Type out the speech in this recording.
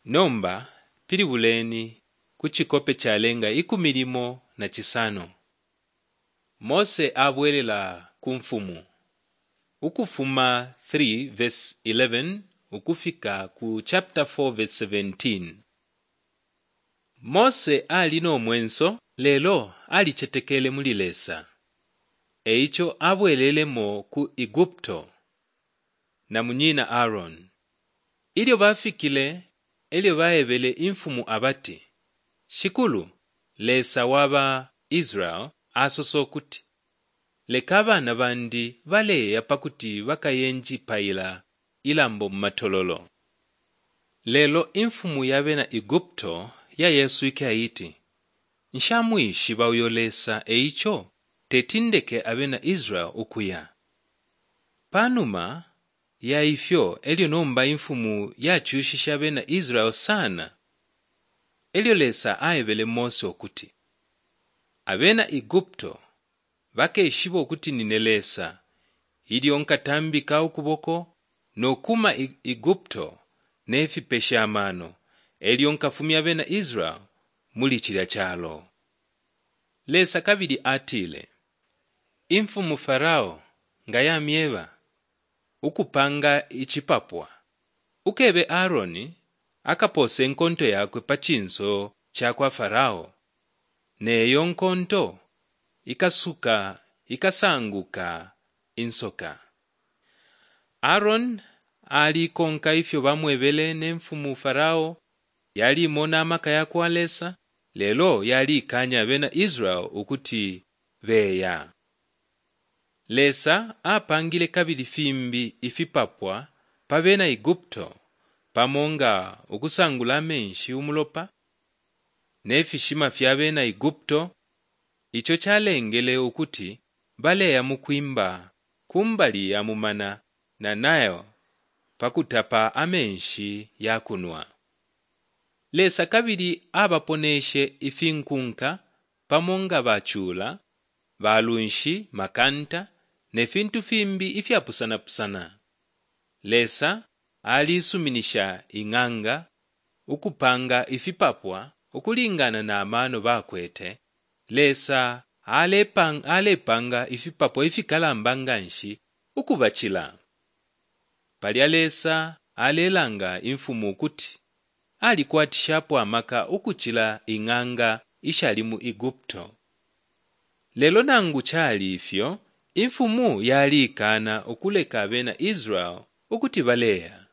Nomba pili buleni kuchikope chalenga ikumilimo na chisano. Mose abwelela kumfumu. Ukufuma 3 verse 11 ukufika ku chapter 4 verse 17. Mose ali nomwenso lelo alichetekele mulilesa. Eicho abwelelemo ku Igupto na munyina Aaron. Ilyo bafikile elyo baebele imfumu abati. Shikulu lesa waba Israel asoso kuti leka abana bandi baleya pakuti bakayenji paila ilambo matololo. Lelo imfumu yabe na Igupto ya Yesu ike aiti nshamwishi bauyolesa eicho tetindeke abe na Israel ukuya. Panuma ya ifyo elyo nomba imfumu yachushisha abe na Israel sana. Elyo lesa aebele Mose okuti abe na Igupto bakeshiba okuti ninelesa ilyo nkatambika ukuboko nokuma Igupto nefipesha amano elyo nkafumya abe na Israel mulichira chalo. Lesa kabili atile imfumu Farao nga yamyeba ukupanga ichipapwa ukebe Aaroni akapose nkonto yakwe pachinso chakwa Farao neyo nkonto ikasanguka insoka. Aaron ali konka ifyo bamwebele ne mfumu Farao yali imona amaka yakwa lesa lelo yali ikanya abe na Israel ukuti beya. Lesa apangile kabili fimbi ifipapwa pabe na Igupto pamonga ukusangula menshi umulopa nefishima fyabe na Igupto icho chalengele ukuti baleya mukwimba kumbali ya mumana na nayo pakutapa amenshi yakunwa. Lesa kabili abaponeshe ifinkunka pamonga bachula balunshi makanta nefintu fimbi ifyapusana-pusana. Lesa alisuminisha ing'anga ukupanga ifipapwa ukulingana na amano bakwete. Lesa alepanga ifipapwa ifikalambanganshi ukubachila. Palya lesa alelanga imfumu kuti alikwatishapo amaka ukuchila ing'anga ishali mu Igupto. Lelo nangu chali ifyo imfumu yali ikana ukuleka abe na Israel ukuti baleya.